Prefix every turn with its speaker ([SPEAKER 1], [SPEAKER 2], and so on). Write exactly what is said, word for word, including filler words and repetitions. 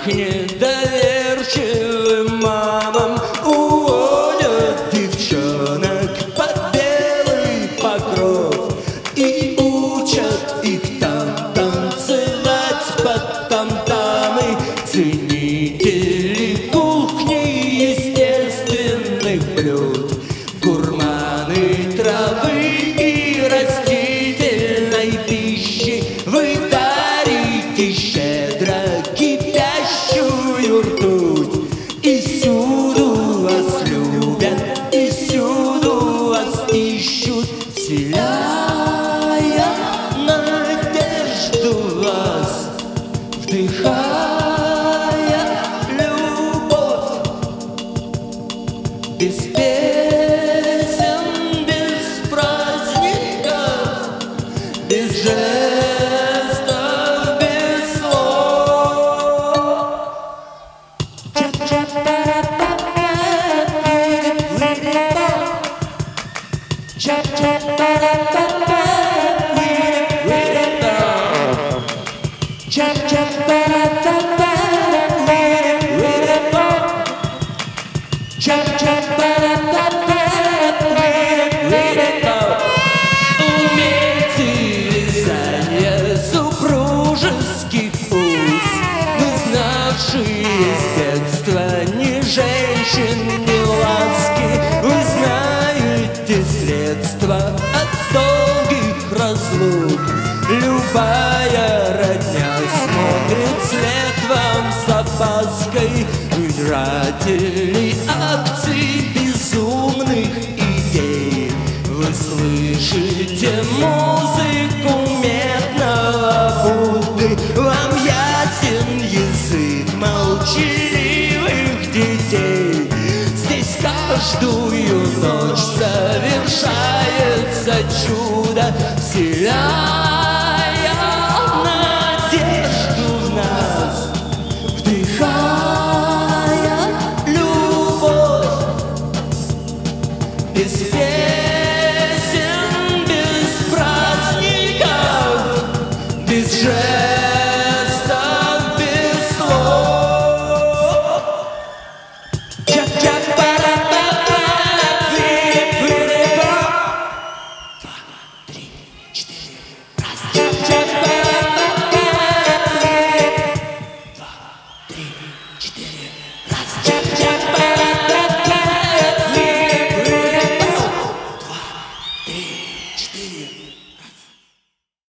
[SPEAKER 1] К недоверчивым мамам уводят девчонок под белый покров и учат их там танцевать под там-тамы. Ценители кухни естественных блюд, гурманы травы и растительной пищи, вы дарите щедро кипящую ртуть. И всюду вас любят, и всюду вас ищут, вселяя надежду в вас, вдыхая любовь. Без песен, без праздников, без жестов, без слов. Умельцы вязания супружеских уз, вы знавшие с детства ни женщин, ни ласки, вы знаете средства от долгих разлук. Любая родня смотрит вслед вам с опаской. Вы жратели акций безумных идей, вы слышите музыку медного Будды, вам ясен язык молчаливых детей. Здесь каждую ночь совершается чудо, вселяя надежду в нас, вдыхая любовь. Без песен, без праздников, без жестов, без слов. Чак-чак-пара-па-па, вы-вы-вы-па. Два, три, четыре, раз. Чак-чак-пара-па-па, вы. Два, три, четыре, раз. Чак-чак.